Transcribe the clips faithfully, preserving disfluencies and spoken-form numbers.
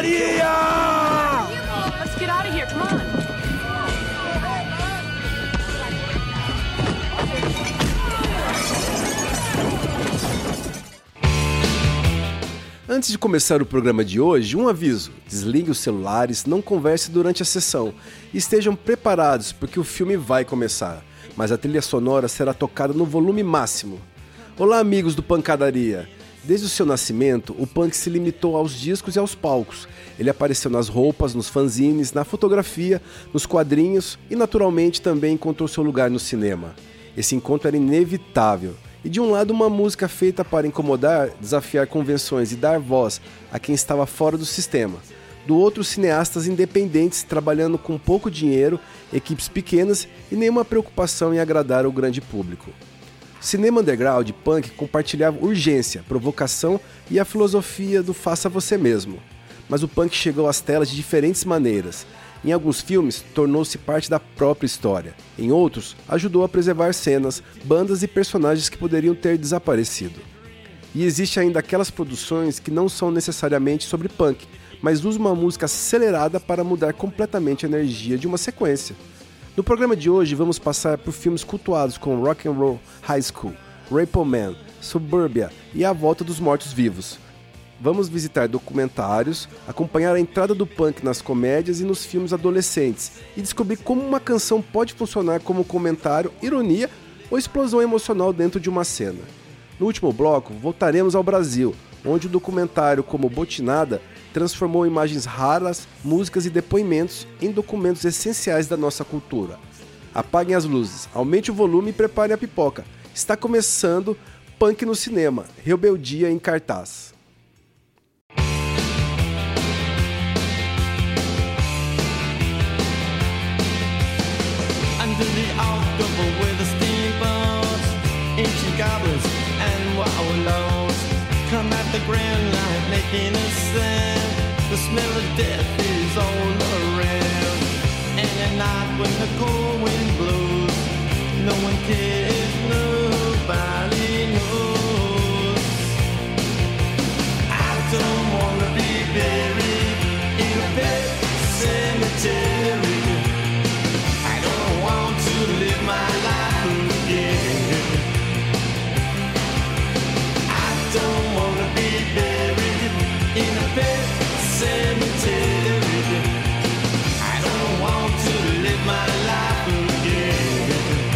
pancadaria! Let's get out of here, come on. Antes de começar o programa de hoje, um aviso: desliguem os celulares, não converse durante a sessão e estejam preparados porque o filme vai começar, mas a trilha sonora será tocada no volume máximo. Olá, amigos do Pancadaria! Desde o seu nascimento, o punk se limitou aos discos e aos palcos. Ele apareceu nas roupas, nos fanzines, na fotografia, nos quadrinhos e naturalmente também encontrou seu lugar no cinema. Esse encontro era inevitável. E de um lado uma música feita para incomodar, desafiar convenções e dar voz a quem estava fora do sistema. Do outro, cineastas independentes trabalhando com pouco dinheiro, equipes pequenas e nenhuma preocupação em agradar o grande público. O cinema underground punk compartilhava urgência, provocação e a filosofia do faça você mesmo. Mas o punk chegou às telas de diferentes maneiras. Em alguns filmes, tornou-se parte da própria história. Em outros, ajudou a preservar cenas, bandas e personagens que poderiam ter desaparecido. E existe ainda aquelas produções que não são necessariamente sobre punk, mas usam uma música acelerada para mudar completamente a energia de uma sequência. No programa de hoje, vamos passar por filmes cultuados como Rock and Roll High School, Repo Man, Suburbia e A Volta dos Mortos-Vivos. Vamos visitar documentários, acompanhar a entrada do punk nas comédias e nos filmes adolescentes e descobrir como uma canção pode funcionar como comentário, ironia ou explosão emocional dentro de uma cena. No último bloco, voltaremos ao Brasil, onde o documentário como Botinada transformou imagens raras, músicas e depoimentos em documentos essenciais da nossa cultura. Apaguem as luzes, aumente o volume e preparem a pipoca. Está começando Punk no Cinema, Rebeldia em cartaz. Under the October with the steamboats, ancient goblins and wallows come at the grand light making a sound. The smell of death is all around. And at night when the cold wind blows, no one cares, nobody knows. I don't wanna be buried in a pet cemetery. Live my life again. I don't wanna be buried in a pet cemetery. I don't want to live my life again.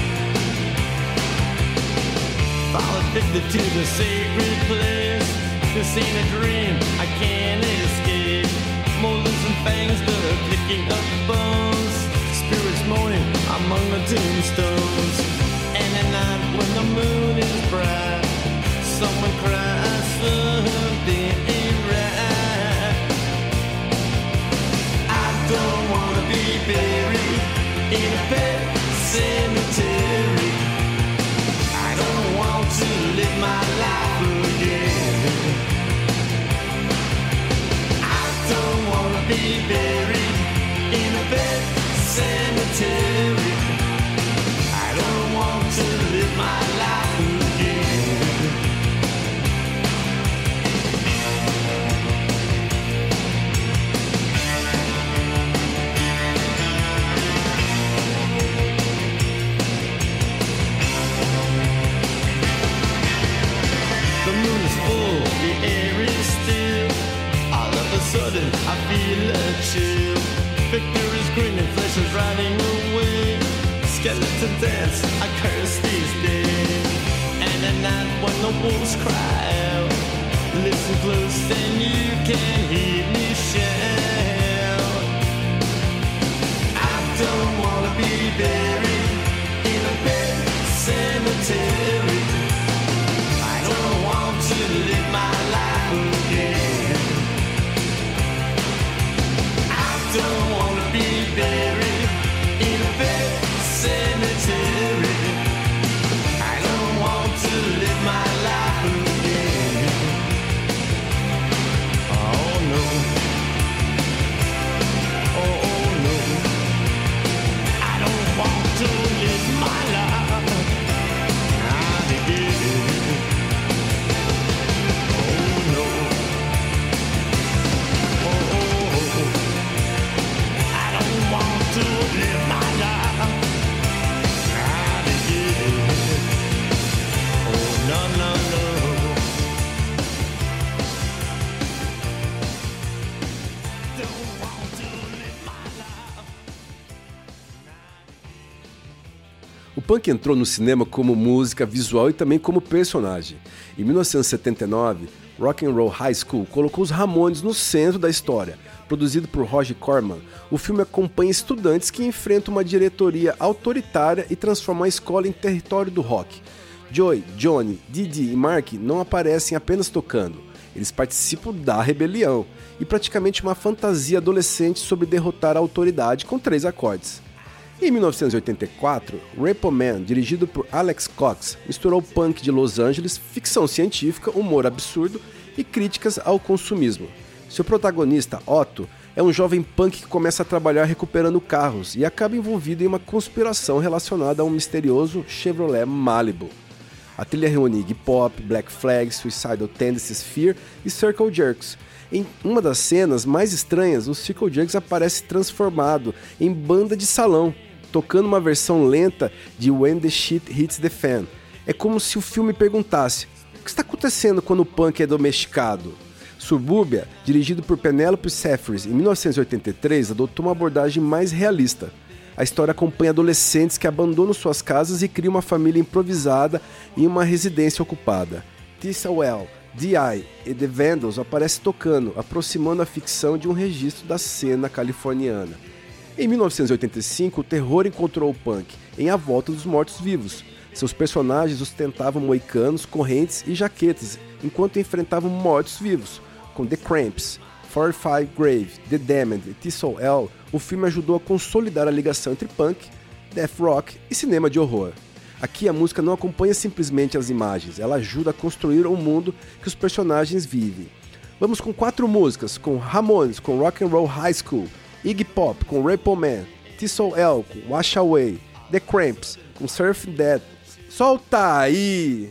Fall addicted to the sacred place. This ain't a dream, I can't escape. Molars and fangs that are picking up bones. Spirits moaning among the tombstones. And at night when the moon is bright, someone cries something ain't right. I don't wanna be buried in a pet cemetery. I don't want to live my life again. I don't wanna be buried in a pet cemetery. I don't want to live my life again. The moon is full, the air is still. All of a sudden I feel a chill. Victor is grinning, flesh is riding away. Skeleton dance, I curse these days. And at night when the wolves cry out, listen close and you can hear me shout. I don't wanna be buried in a pet cemetery. I don't want to live my life again. I don't wanna be buried in a pet cemetery. I don't want to live my life again. Oh no. Oh no. I don't want to live my life. I punk entrou no cinema como música, visual e também como personagem. Em mil novecentos e setenta e nove, Rock and Roll High School colocou os Ramones no centro da história. Produzido por Roger Corman, o filme acompanha estudantes que enfrentam uma diretoria autoritária e transformam a escola em território do rock. Joey, Johnny, Didi e Mark não aparecem apenas tocando, eles participam da rebelião e praticamente uma fantasia adolescente sobre derrotar a autoridade com três acordes. Em mil novecentos e oitenta e quatro, Repo Man, dirigido por Alex Cox, misturou punk de Los Angeles, ficção científica, humor absurdo e críticas ao consumismo. Seu protagonista, Otto, é um jovem punk que começa a trabalhar recuperando carros e acaba envolvido em uma conspiração relacionada a um misterioso Chevrolet Malibu. A trilha reúne Iggy Pop, Black Flag, Suicidal Tendencies, Fear e Circle Jerks. Em uma das cenas mais estranhas, o Circle Jerks aparece transformado em banda de salão, tocando uma versão lenta de When the Shit Hits the Fan. É como se o filme perguntasse: o que está acontecendo quando o punk é domesticado? Suburbia, dirigido por Penelope Sapphires em mil novecentos e oitenta e três, adotou uma abordagem mais realista. A história acompanha adolescentes que abandonam suas casas e criam uma família improvisada em uma residência ocupada. Thistlewell, D I e The Vandals aparecem tocando, aproximando a ficção de um registro da cena californiana. Em mil novecentos e oitenta e cinco, o terror encontrou o punk em A Volta dos Mortos-Vivos. Seus personagens ostentavam moicanos, correntes e jaquetas, enquanto enfrentavam mortos-vivos, com The Cramps, forty-five Grave, The Damned e Thistlewell. O filme ajudou a consolidar a ligação entre punk, death rock e cinema de horror. Aqui a música não acompanha simplesmente as imagens, ela ajuda a construir o mundo que os personagens vivem. Vamos com quatro músicas, com Ramones com Rock and Roll High School, Iggy Pop com Repo Man, Thistlewell com Wash Away, The Cramps com Surfing Dead. Solta aí!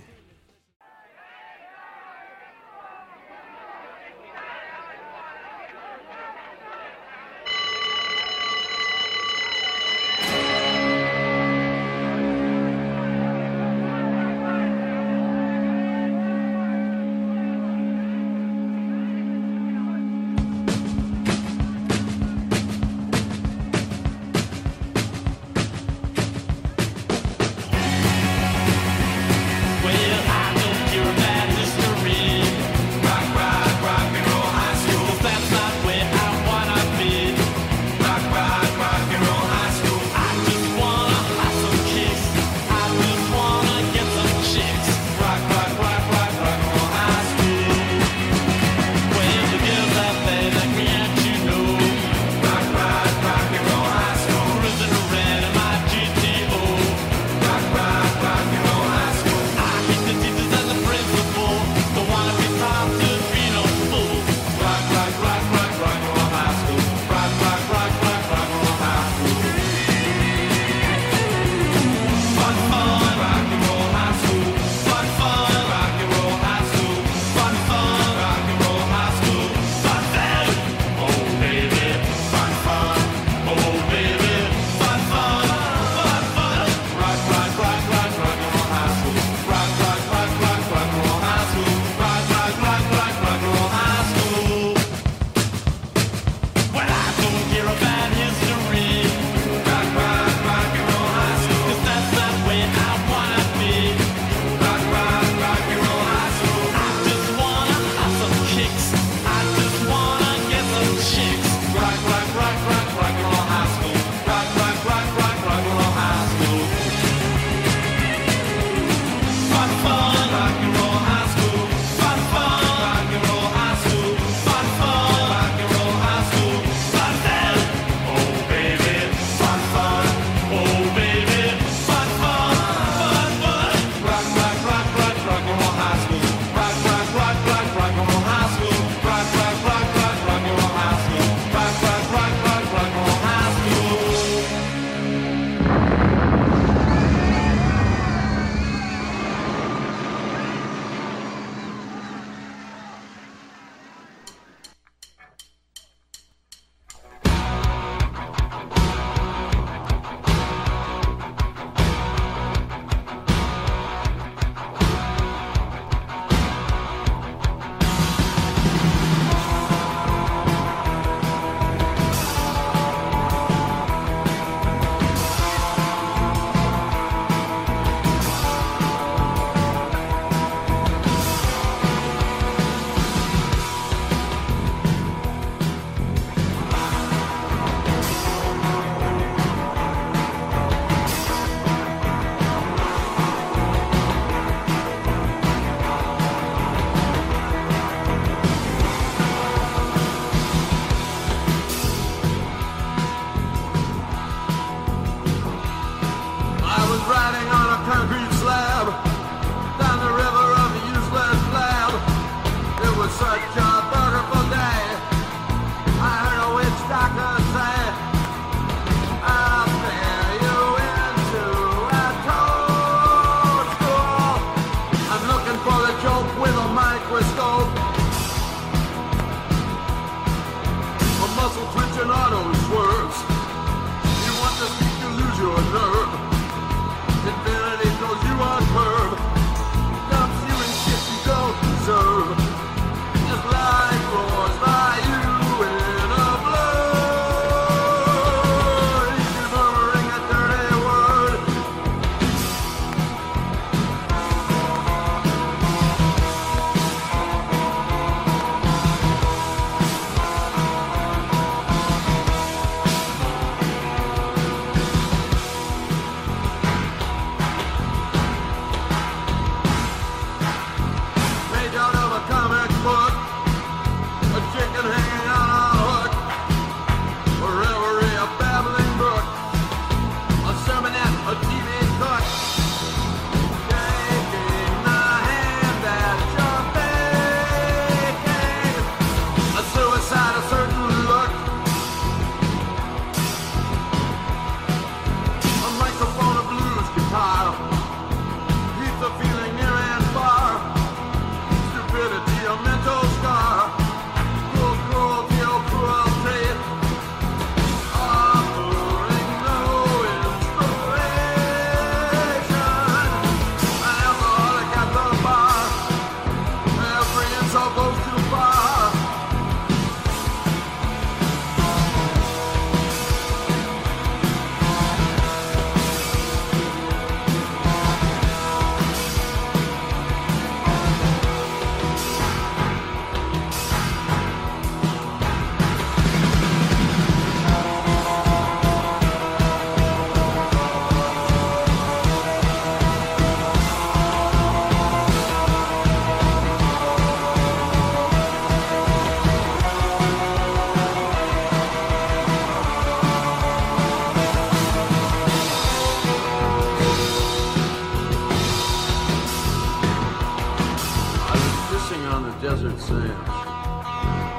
When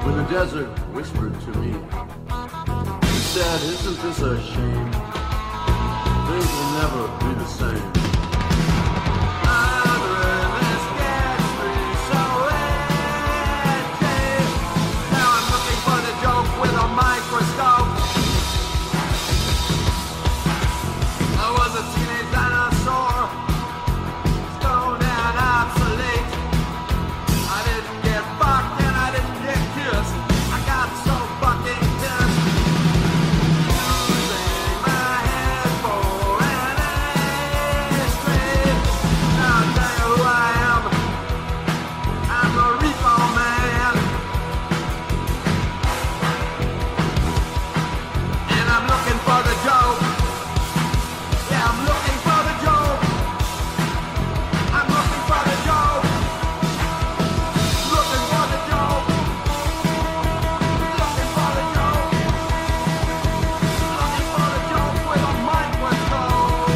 when the desert whispered to me. He said, isn't this a shame? Things will never be the same. Andre, this gets me so edgy. Now I'm looking for the joke with a microscope. I was a teenage dinosaur, stoned and obsolete. I didn't get fucked and I didn't get kissed. I got so fucking pissed. Losing my head for an ashtray. Now I'll tell you who I am. I'm the Repo Man. And I'm looking for the joke. Yeah, I'm looking for the joke. I'm looking for the joke. Looking for the joke. Looking for the joke. Looking for the joke with a microscope.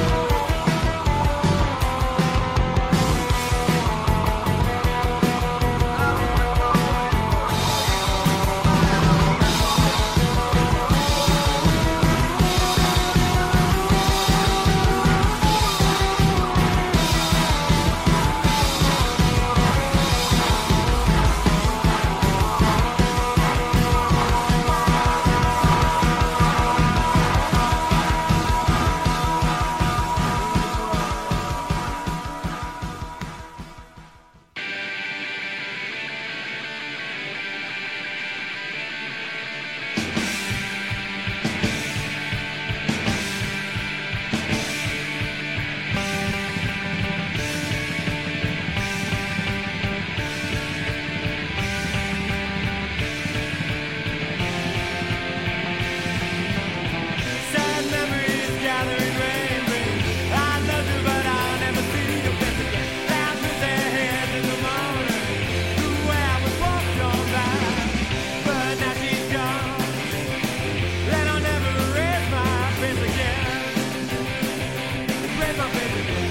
Sad memories gathering rain, rain. I love you, but I'll never see your face again. Down with their heads in the morning, to where I was walked on by. But now she's gone, and I'll never raise my face again. Raise my face again.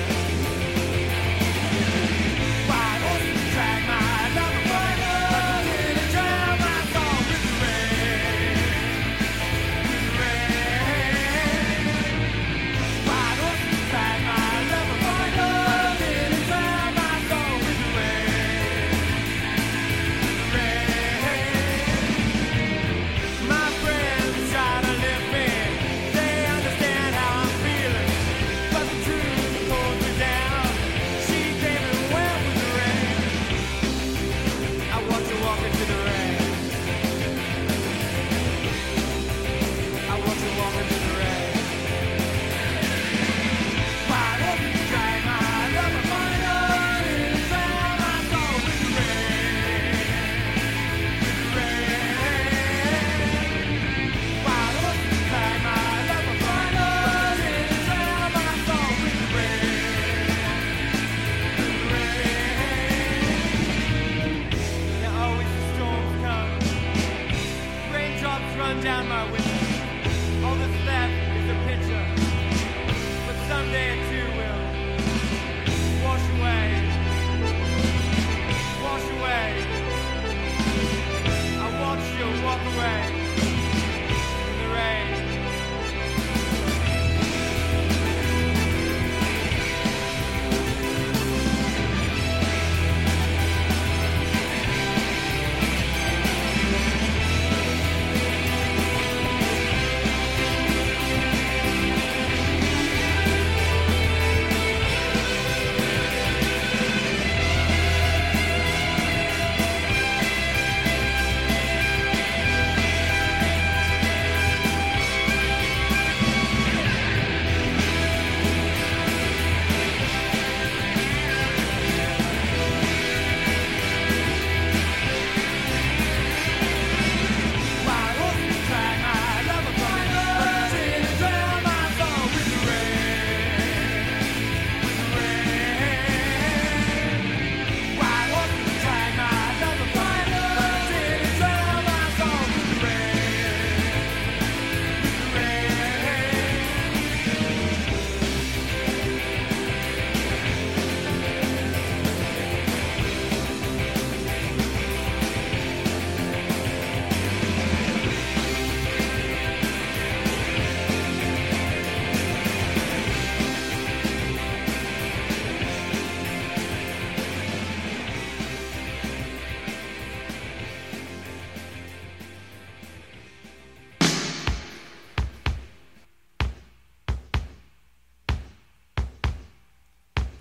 Why won't you drag my love away? But you didn't drown my soul with the rain. Why don't you drag my love away? Didn't drown my soul with the rain. My friends try to lift me. They understand how I'm feeling, but the truth pulls me down. She came and went with the rain. I watch her walk into the rain. I watch her walk into the rain. Why don't you drag my love away? Didn't drown my soul with the rain. Why don't you drag my love away? Didn't drown my soul with the rain. There always the storms come. Raindrops run down my window. All that's left is a picture. But someday it too will wash away. Wash away. I watch you walk away in the rain.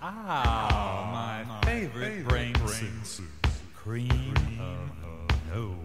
Ah, my favorite brain soup. Cream of nowhere.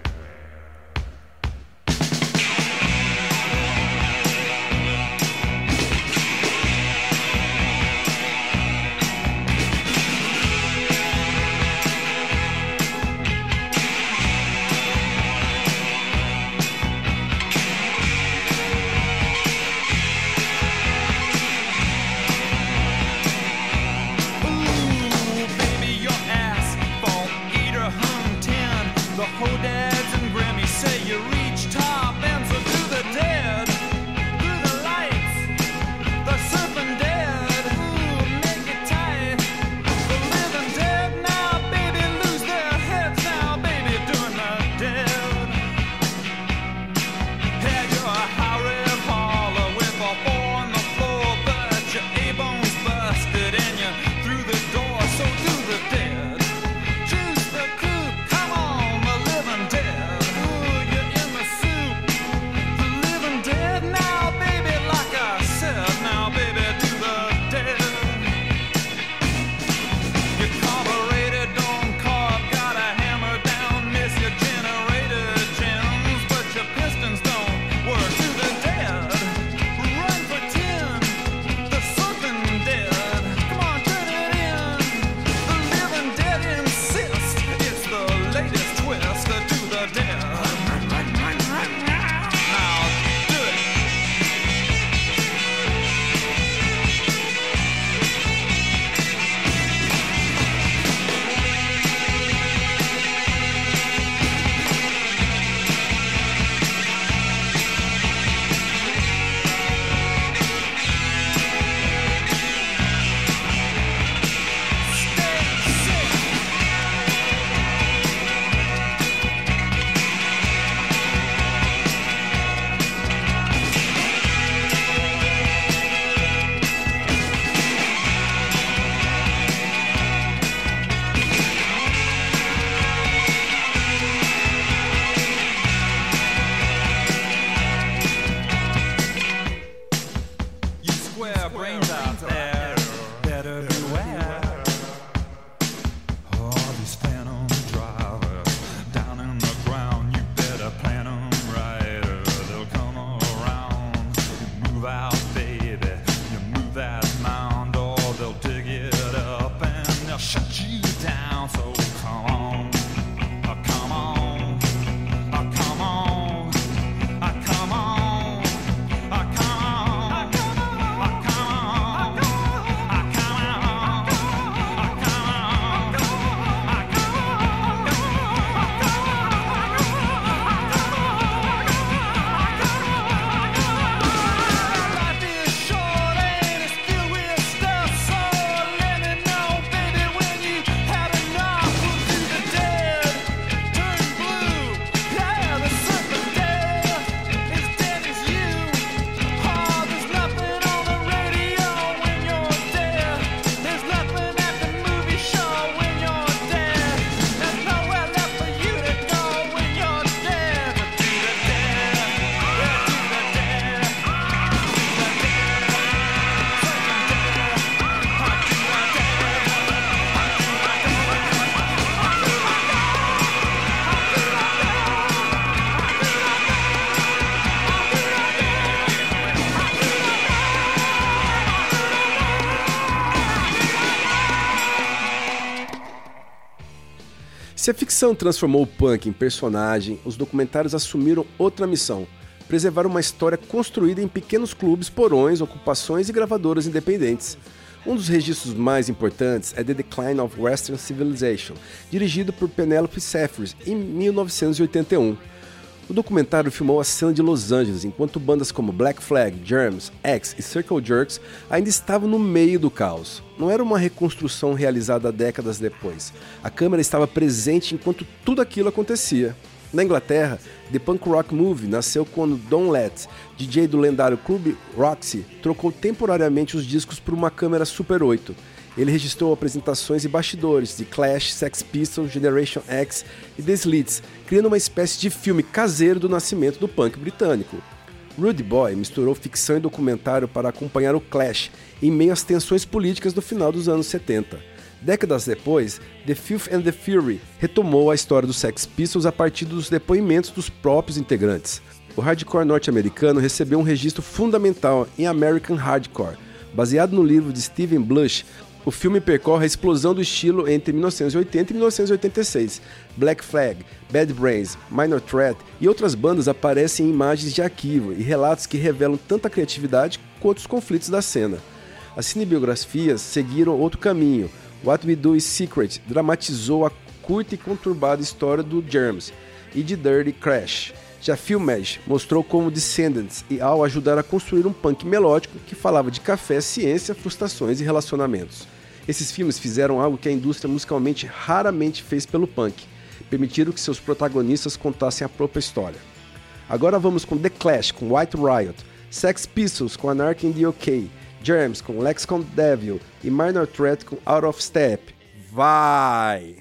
Se a ficção transformou o punk em personagem, os documentários assumiram outra missão: preservar uma história construída em pequenos clubes, porões, ocupações e gravadoras independentes. Um dos registros mais importantes é The Decline of Western Civilization, dirigido por Penelope Sapphires em mil novecentos e oitenta e um. O documentário filmou a cena de Los Angeles, enquanto bandas como Black Flag, Germs, X e Circle Jerks ainda estavam no meio do caos. Não era uma reconstrução realizada décadas depois. A câmera estava presente enquanto tudo aquilo acontecia. Na Inglaterra, The Punk Rock Movie nasceu quando Don Letts, D J do lendário clube Roxy, trocou temporariamente os discos por uma câmera Super oito. Ele registrou apresentações e bastidores de Clash, Sex Pistols, Generation X e The Slits, criando uma espécie de filme caseiro do nascimento do punk britânico. Rude Boy misturou ficção e documentário para acompanhar o Clash, em meio às tensões políticas do final dos anos setenta. Décadas depois, The Filth and the Fury retomou a história dos Sex Pistols a partir dos depoimentos dos próprios integrantes. O hardcore norte-americano recebeu um registro fundamental em American Hardcore. Baseado no livro de Stephen Blush, o filme percorre a explosão do estilo entre mil novecentos e oitenta e mil novecentos e oitenta e seis. Black Flag, Bad Brains, Minor Threat e outras bandas aparecem em imagens de arquivo e relatos que revelam tanta criatividade quanto os conflitos da cena. As cinebiografias seguiram outro caminho. What We Do Is Secret dramatizou a curta e conturbada história do Germs e de Dirty Crash. Já Filmage mostrou como Descendants e All ajudaram a construir um punk melódico que falava de café, ciência, frustrações e relacionamentos. Esses filmes fizeram algo que a indústria musicalmente raramente fez pelo punk, permitiram que seus protagonistas contassem a própria história. Agora vamos com The Clash com White Riot, Sex Pistols com Anarchy in the U K, Germs com Lexicon Devil e Minor Threat com Out of Step. Vai!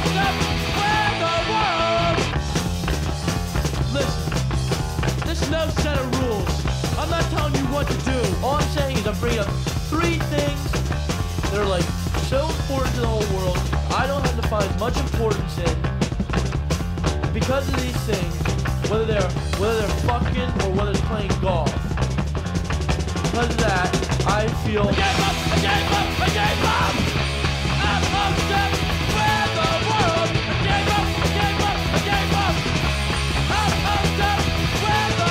Listen, there's no set of rules. I'm not telling you what to do. All I'm saying is I'm bringing up three things that are like so important to the whole world. I don't have to find much importance in because of these things, whether they're whether they're fucking or whether they're playing golf. Because of that, I feel I gave up, I gave up, I gave up. I'm upset with the world. I gave up, I gave up, I gave up. I'm upset with the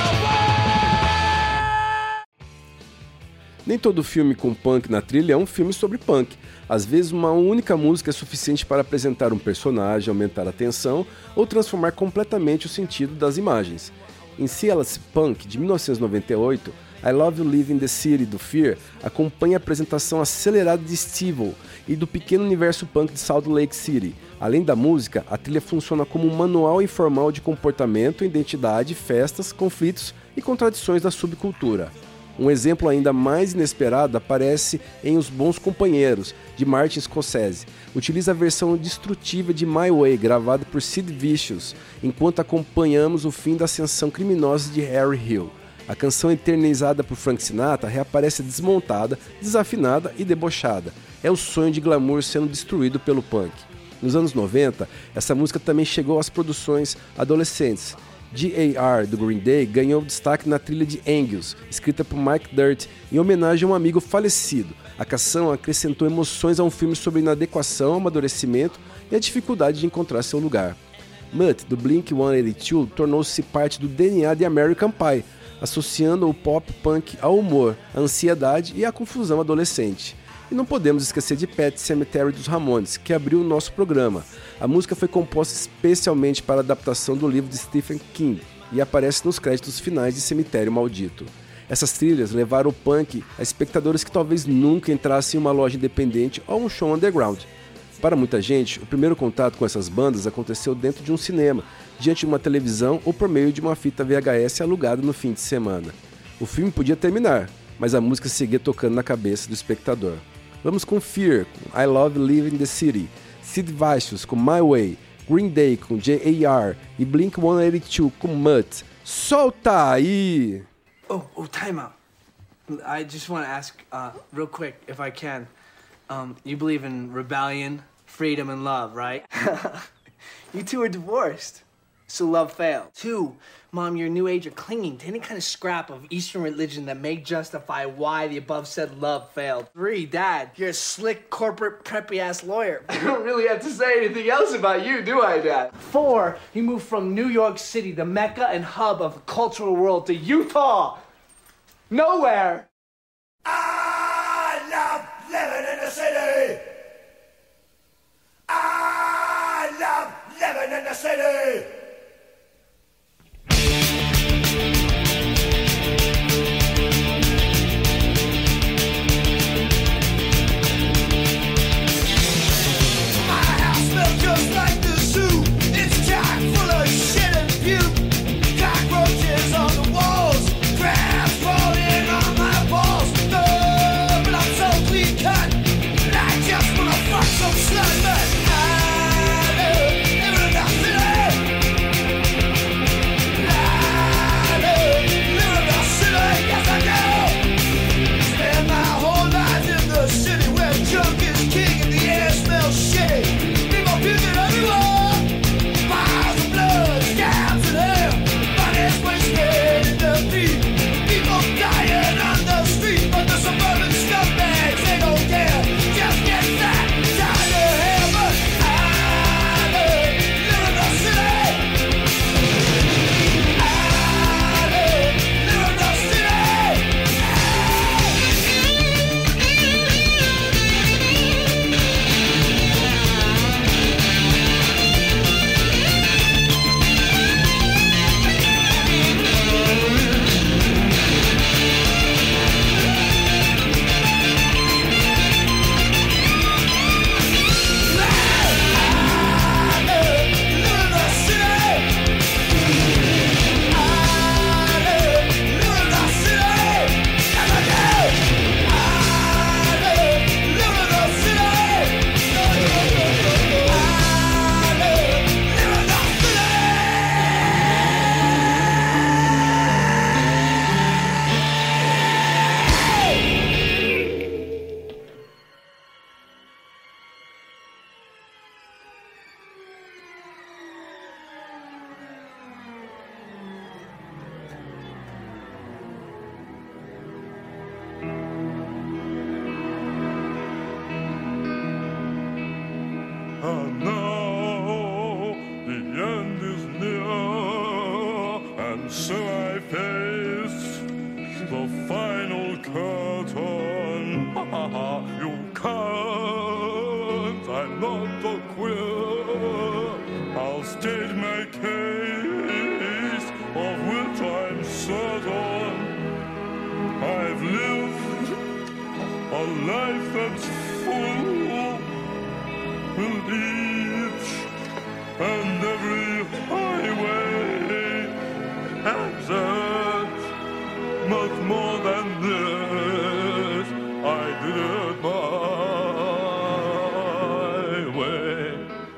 world. Nem todo filme com punk na trilha é um filme sobre punk. Às vezes, uma única música é suficiente para apresentar um personagem, aumentar a tensão ou transformar completamente o sentido das imagens. Em Cialis Punk, de mil novecentos e noventa e oito, I Love You Live in the City, do Fear, acompanha a apresentação acelerada de Steve-O e do pequeno universo punk de Salt Lake City. Além da música, a trilha funciona como um manual informal de comportamento, identidade, festas, conflitos e contradições da subcultura. Um exemplo ainda mais inesperado aparece em Os Bons Companheiros, de Martin Scorsese. Utiliza a versão destrutiva de My Way, gravada por Sid Vicious, enquanto acompanhamos o fim da ascensão criminosa de Harry Hill. A canção eternizada por Frank Sinatra reaparece desmontada, desafinada e debochada. É o sonho de glamour sendo destruído pelo punk. Nos anos noventa, essa música também chegou às produções adolescentes. G A R do Green Day ganhou destaque na trilha de Angus, escrita por Mike Dirt, em homenagem a um amigo falecido. A canção acrescentou emoções a um filme sobre inadequação, amadurecimento e a dificuldade de encontrar seu lugar. Mutt, do Blink cento e oitenta e dois, tornou-se parte do D N A de American Pie, associando o pop punk ao humor, à ansiedade e à confusão adolescente. E não podemos esquecer de Pet Sematary dos Ramones, que abriu o nosso programa. A música foi composta especialmente para a adaptação do livro de Stephen King e aparece nos créditos finais de Cemitério Maldito. Essas trilhas levaram o punk a espectadores que talvez nunca entrassem em uma loja independente ou um show underground. Para muita gente, o primeiro contato com essas bandas aconteceu dentro de um cinema, diante de uma televisão ou por meio de uma fita V H S alugada no fim de semana. O filme podia terminar, mas a música seguia tocando na cabeça do espectador. Vamos com Fear, com I Love Living in the City, Sid Vicious com My Way, Green Day com J A R e Blink cento e oitenta e dois com Mutt. Solta aí! Oh, oh, time out. I just want to ask, uh, real quick, if I can. Um, you believe in rebellion, freedom, and love, right? You two are divorced, so love failed. Two, Mom, you're a new age, you're clinging to any kind of scrap of Eastern religion that may justify why the above said love failed. Three, Dad, you're a slick, corporate, preppy-ass lawyer. I don't really have to say anything else about you, do I, Dad? Four, you moved from New York City, the mecca and hub of the cultural world, to Utah. Nowhere. I love living in the city. I love living in the city. Just like the zoo, it's chock full of shit and puke. Cockroaches on the walls, crabs crawling on my balls. No, but I'm so clean cut, and I just wanna fuck some slut. But I love living in the city. state my case, of which I'm certain. I've lived a life that's full, with each and every highway exit. Much more than this, I did it my way.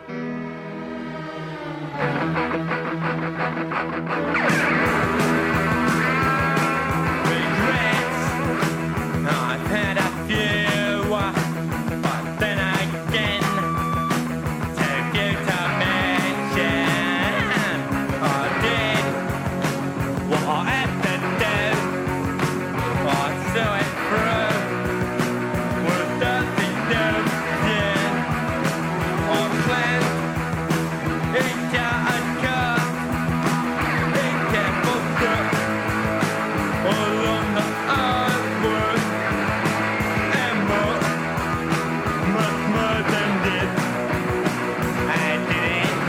Regrets, I've had a few, but then again, to you to mention, I did what I had to do, I saw it through, with dirty notion, I planned each a cut, each a book, all on the artwork, and more, much more than this. I didn't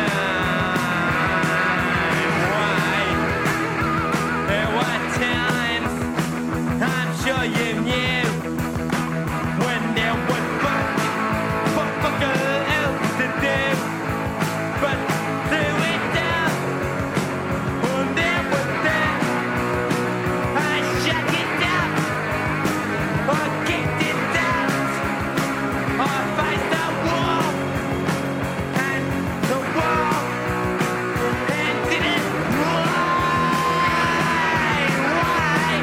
know why. There were times, I'm sure you knew, when there was fuck, fuck, fuck else to do, but do it down. When there was that, I shut it down. I kicked it down. I faced the wall, and the wall, and didn't why, why?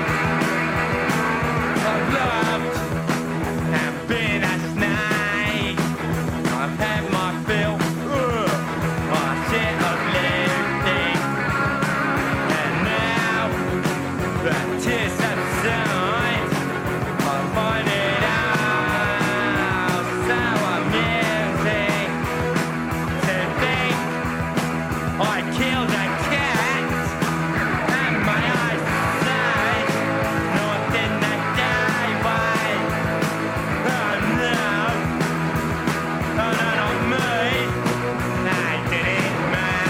I've loved and been a snake. I've had my fill, ugh, my shit of lifting, and now the tears subside. I find it all so amusing to think I killed a cat, and my eyes say nothing that day, but oh no, oh no, not me. I didn't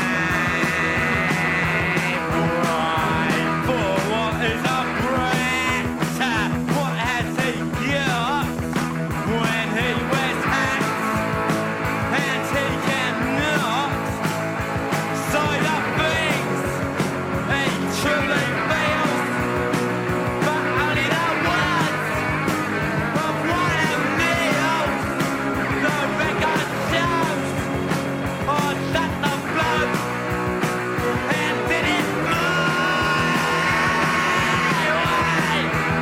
mind. Right, for what is a brat? What has he got when he wears hats and he cannot say the things he truly feels, but only the words of one of Neil's. The record shows I shut the blood and did it my way.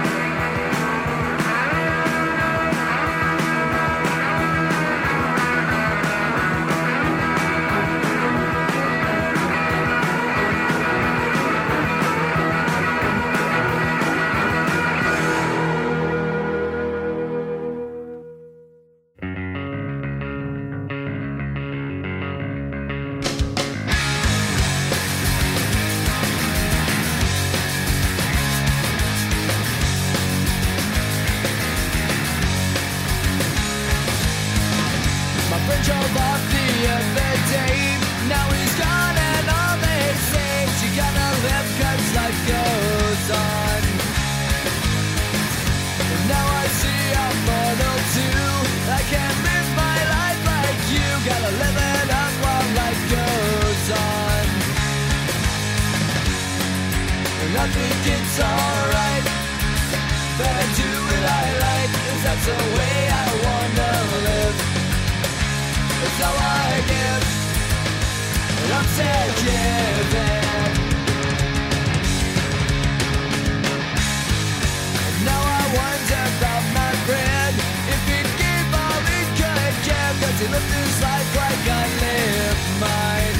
My friend drove off the other day. Now he's gone and all they say is you gotta live cause life goes on. And now I see I'm mortal too. I can't live my life like you. Gotta live it up while life goes on. And I think it's alright that I do what I like, cause that's the way I wanna live. It's all I give, and I'm still giving. And now I wonder about my friend, if he gave all he could give, cause he lived his life like I lived mine.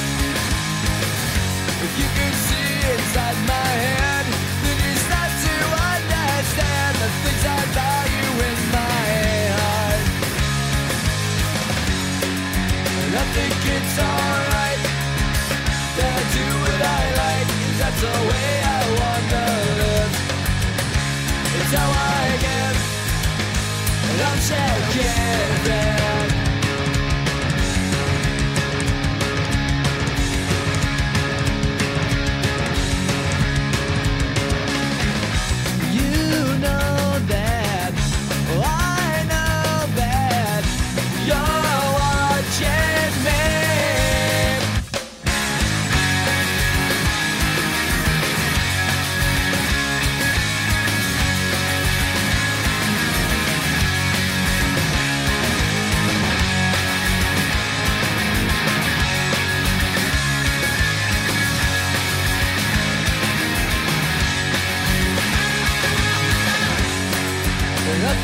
If you could see inside my head, then you start to understand the things I value in my heart. And I think it's alright that I do what I like, cause that's the way I wanna live. It's how I give, and I'm still giving.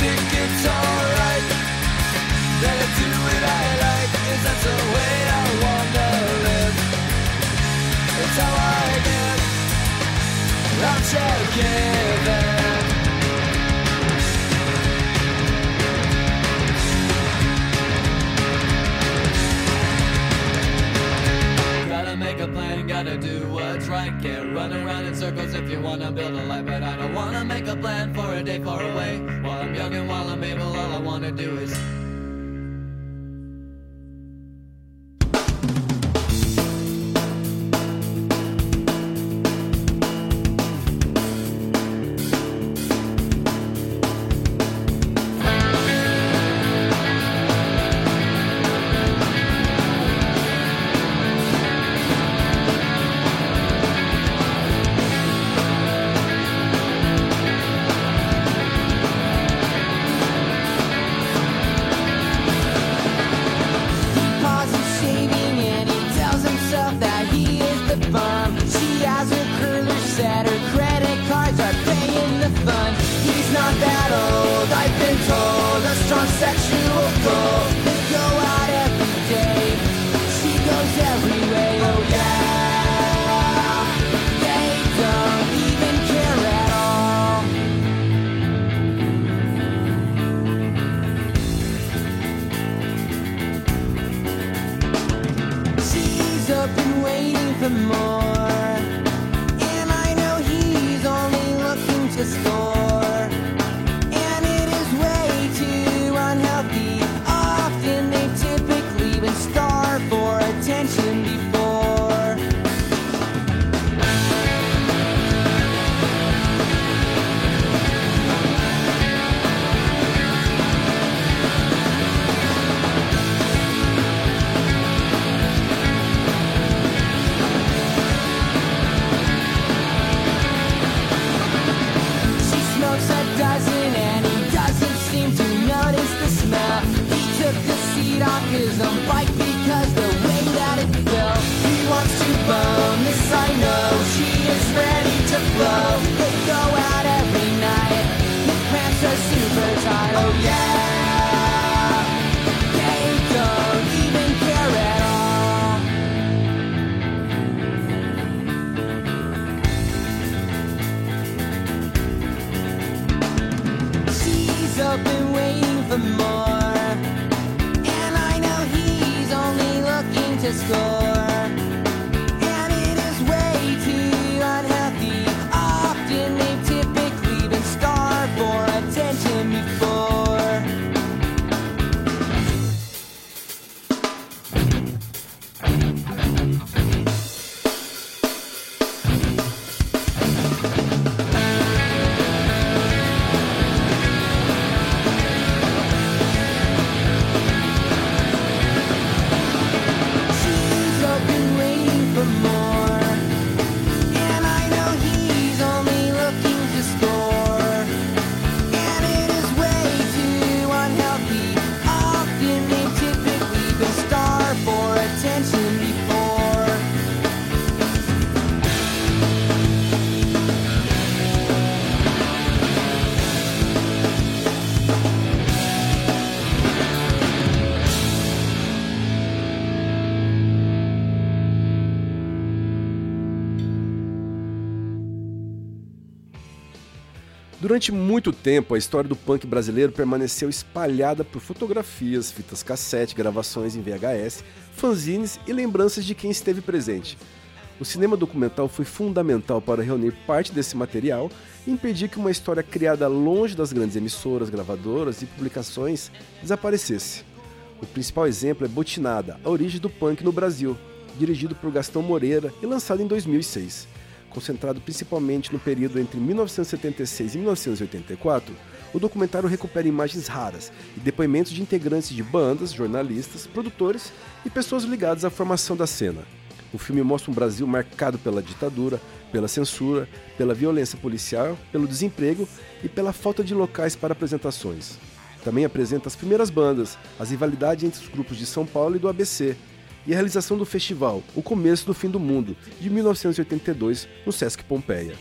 think it's alright that I do what I like, 'cause that's the way I wanna live. It's how I live. I'm forgiven. Gotta make a plan, gotta do what's right. Can't run around in circles if you wanna build a life. But I don't wanna make a plan for a day far away. While I'm young and while I'm able, all I wanna do is Durante muito tempo, a história do punk brasileiro permaneceu espalhada por fotografias, fitas cassete, gravações em V H S, fanzines e lembranças de quem esteve presente. O cinema documental foi fundamental para reunir parte desse material e impedir que uma história criada longe das grandes emissoras, gravadoras e publicações desaparecesse. O principal exemplo é Botinada, a origem do punk no Brasil, dirigido por Gastão Moreira e lançado em dois mil e seis. Concentrado principalmente no período entre mil novecentos e setenta e seis e mil novecentos e oitenta e quatro, o documentário recupera imagens raras e depoimentos de integrantes de bandas, jornalistas, produtores e pessoas ligadas à formação da cena. O filme mostra um Brasil marcado pela ditadura, pela censura, pela violência policial, pelo desemprego e pela falta de locais para apresentações. Também apresenta as primeiras bandas, as rivalidades entre os grupos de São Paulo e do A B C, e a realização do festival O Começo do Fim do Mundo, de mil novecentos e oitenta e dois, no Sesc Pompeia.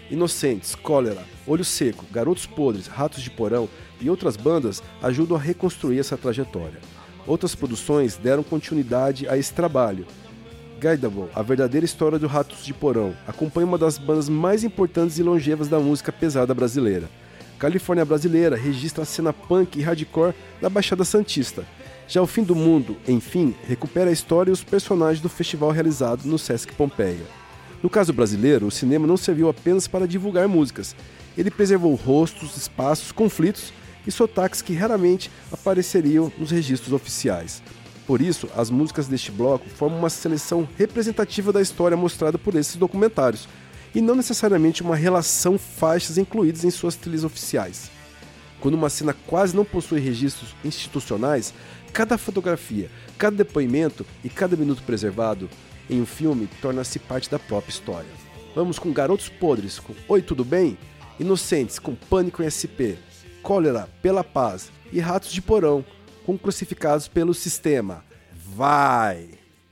Inocentes, Cólera, Olho Seco, Garotos Podres, Ratos de Porão e outras bandas ajudam a reconstruir essa trajetória. Outras produções deram continuidade a esse trabalho. Guidable, a verdadeira história do Ratos de Porão, acompanha uma das bandas mais importantes e longevas da música pesada brasileira. Califórnia Brasileira registra a cena punk e hardcore da Baixada Santista. Já O Fim do Mundo, enfim, recupera a história e os personagens do festival realizado no Sesc Pompeia. No caso brasileiro, o cinema não serviu apenas para divulgar músicas. Ele preservou rostos, espaços, conflitos e sotaques que raramente apareceriam nos registros oficiais. Por isso, as músicas deste bloco formam uma seleção representativa da história mostrada por esses documentários, e não necessariamente uma relação faixas incluídas em suas trilhas oficiais. Quando uma cena quase não possui registros institucionais, cada fotografia, cada depoimento e cada minuto preservado em um filme torna-se parte da própria história. Vamos com Garotos Podres, com Oi, Tudo Bem? Inocentes, com Pânico em S P, Cólera, Pela Paz e Ratos de Porão, com Crucificados pelo Sistema. Vai!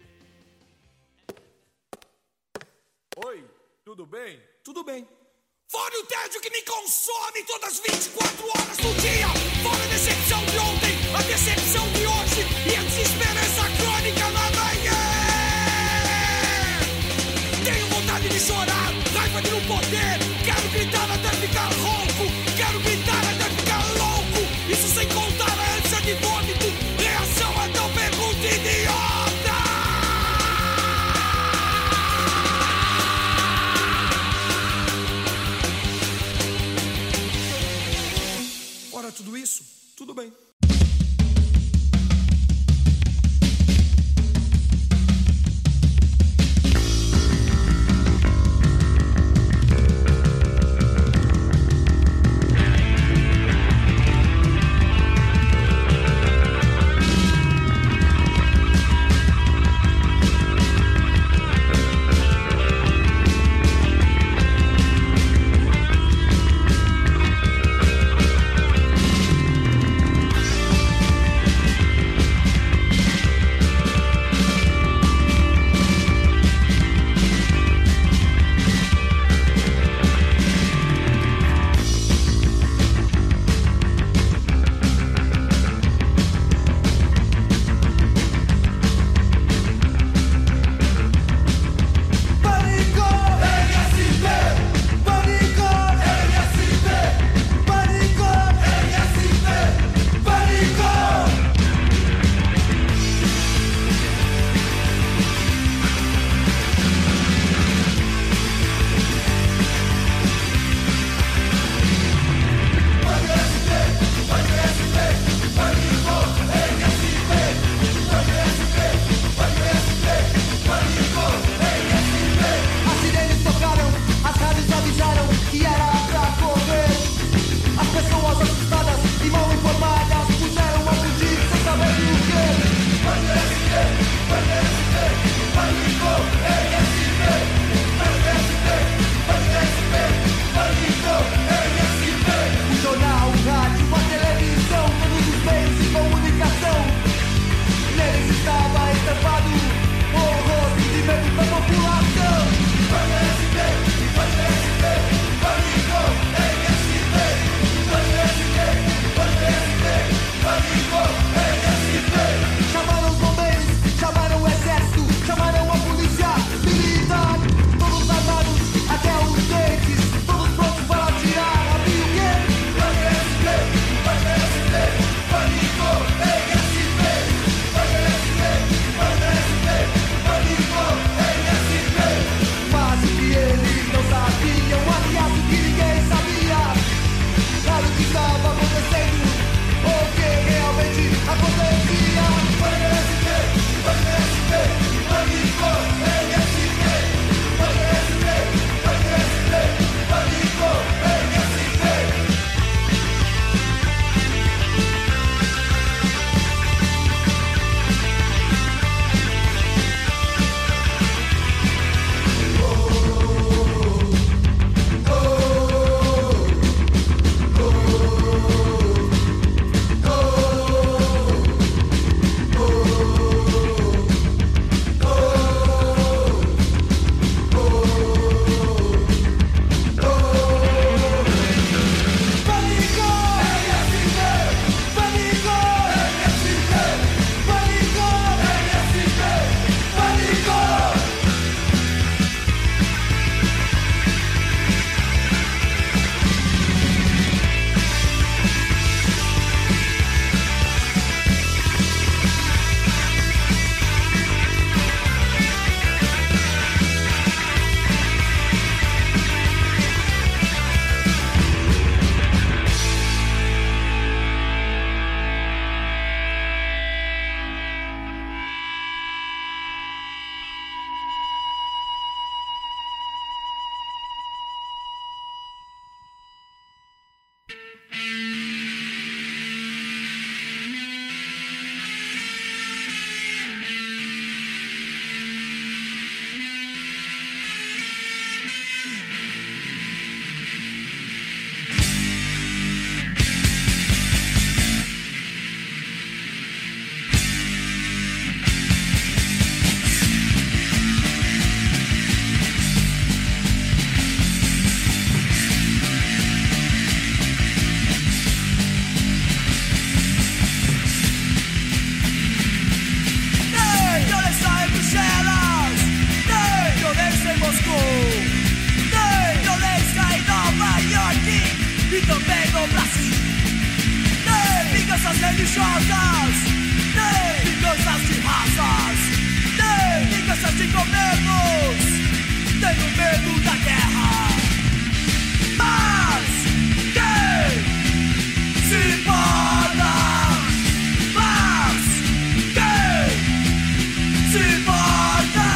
Oi, tudo bem? Tudo bem. Fora o tédio que me consome todas as vinte e quatro horas do dia. Fora a decepção de ontem, a decepção de hoje e a desesperança crônica na manhã. Tenho vontade de chorar, raiva de não poder. Quero gritar até ficar rouco, quero gritar até ficar louco. Isso sem contar a ânsia de vômito, reação a tal pergunta idiota. Fora tudo isso, tudo bem. religiosas, nem vinganças de raças, nem vinganças de governos. Tenho medo da guerra, mas quem se importa? Mas quem se importa?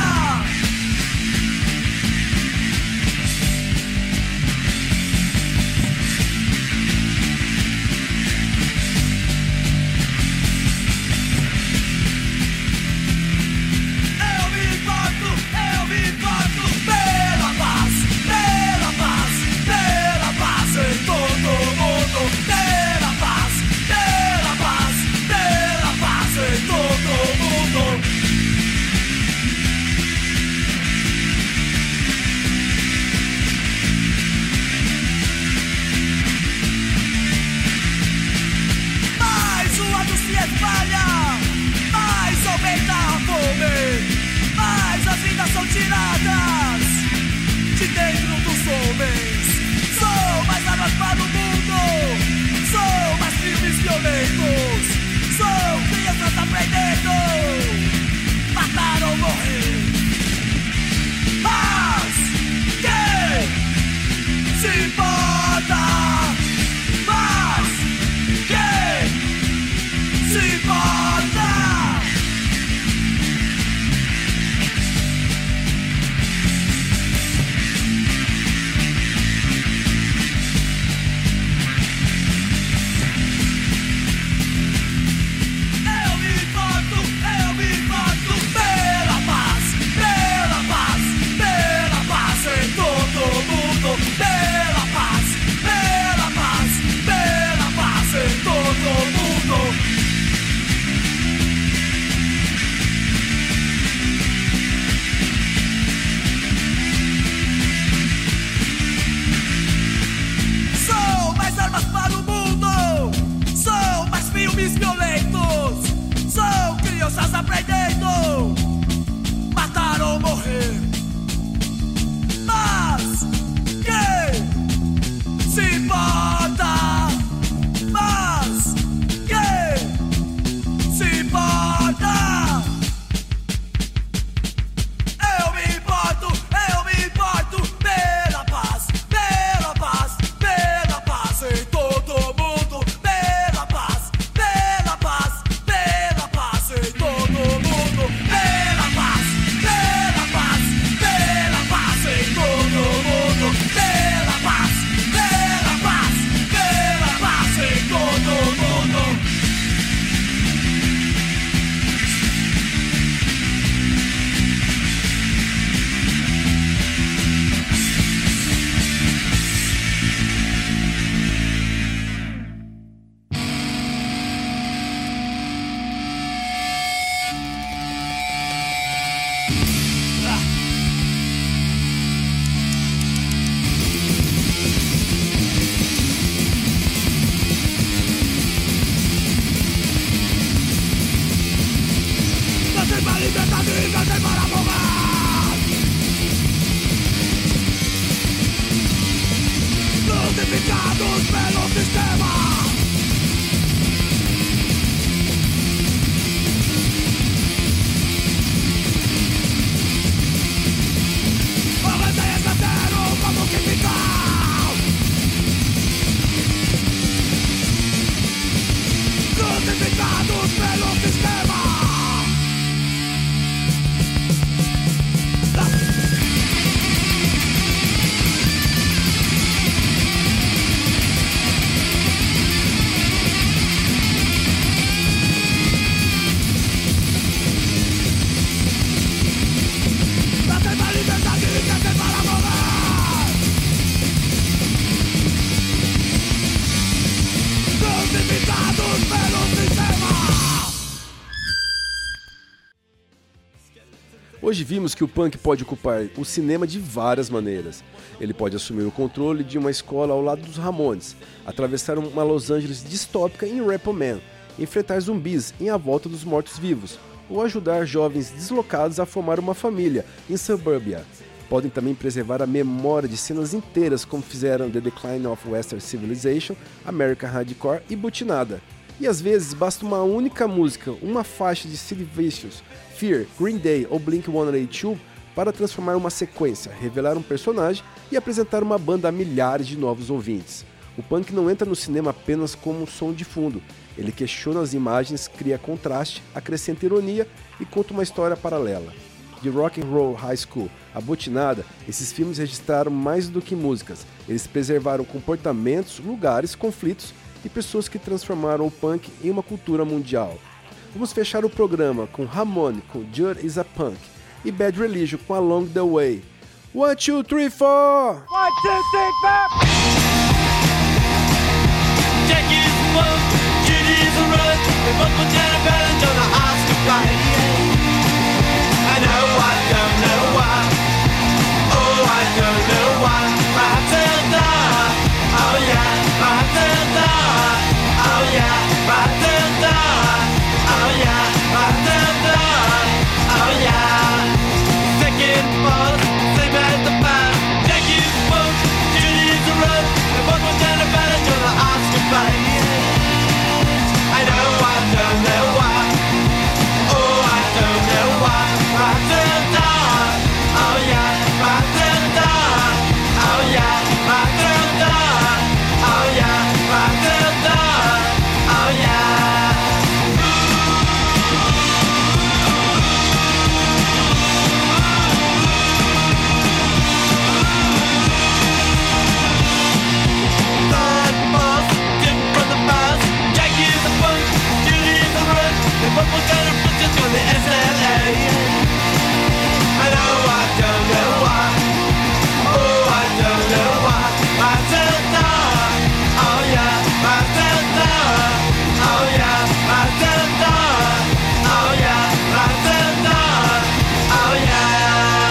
Eu me importo, eu me importo pela paz, pela paz, pela paz em todo mundo, pela paz, pela paz, pela paz em todo mundo. Mais o ódio se espalha, mais aumenta a fome, mais as vidas são tiradas de dentro dos homens. São mais armas para o mundo, são mais filmes violentos, são crianças aprendendo, matar ou morrer. Mas quem se importa? Mas quem se importa? Eu me importo, eu me importo pela paz, pela paz, pela paz em todo mundo, pela paz, pela paz, pela paz em todo mundo. São mais armas para o mundo, são mais filmes violentos, são crianças aprendendo, matar ou morrer. Mas quem se importa? Mas quem se importa? Eu me importo, eu me importo pela paz, pela paz, pela paz em todo mundo, pela paz, pela paz, pela paz em todo mundo, pela paz, pela paz, pela paz em todo mundo, pela paz, pela paz, pela paz em todo mundo. Nascer para libertar e nascer para morrer. Crucificados pelo sistema. Aguenta e escanteiro como que ficar. Crucificados pelo sistema. Nascer para libertar e nascer para morrer. Crucificados pelo sistema. Hoje vimos que o punk pode ocupar o cinema de várias maneiras. Ele pode assumir o controle de uma escola ao lado dos Ramones, atravessar uma Los Angeles distópica em Repo Man, enfrentar zumbis em A Volta dos Mortos-Vivos, ou ajudar jovens deslocados a formar uma família em Suburbia. Podem também preservar a memória de cenas inteiras como fizeram The Decline of Western Civilization, American Hardcore e Butinada. E às vezes basta uma única música, uma faixa de Sid Vicious, Fear, Green Day ou Blink one eighty-two para transformar uma sequência, revelar um personagem e apresentar uma banda a milhares de novos ouvintes. O punk não entra no cinema apenas como um som de fundo, ele questiona as imagens, cria contraste, acrescenta ironia e conta uma história paralela. De Rock and Roll High School a Botinada, esses filmes registraram mais do que músicas, eles preservaram comportamentos, lugares, conflitos e pessoas que transformaram o punk em uma cultura mundial. Vamos fechar o programa com Ramones com Judd is a Punk e Bad Religion com Along the Way. One, two, three, four! One, two, three, four! Jack is a punk, Judy is a run. We both put down a balance on the Oscar fight. I know I don't know why. Oh, I don't know why. Matilda, oh yeah, Matilda, oh yeah, Matilda, oh yeah, Matilda, oh yeah. Second pulse, same as the fire. Jack is a punk, Judy is a run. We both put down a balance on the Oscar fight. I know I don't know why. Oh, I don't know why. Matilda, oh yeah, Matilda, oh yeah, Matilda, oh yeah, Matilda, oh yeah. Third boss, Tim from the past. Jack is a punk, Judy is a run. They both put down a flipped on the S L A. I know I don't know why. Oh, I don't know why. Matilda, oh yeah, Matilda, oh yeah, Matilda, oh yeah, Matilda, oh yeah.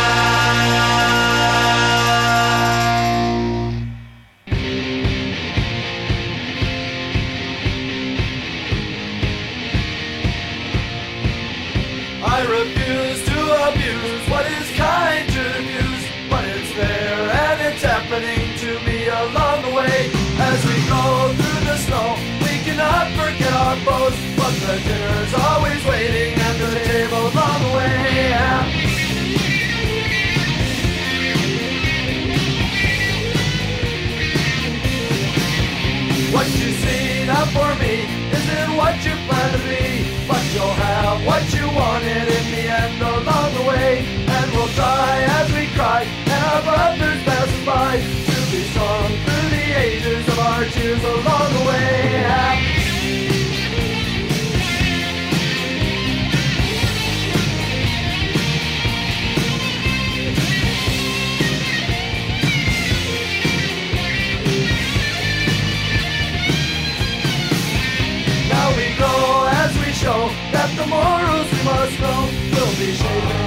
I refuse to abuse what is kind to use, but it's there and it's happening to me along the way. As we go through the snow, we cannot forget our boast, but the dinner's always waiting at the table along the way. What you seen up for me isn't what you plan to be, but you'll have what you wanted in the end along the way. And we'll try as we cry and have others pass us by, to be strong through the ages of our tears along the way. Now we grow as we show that the morals we must know will be shaped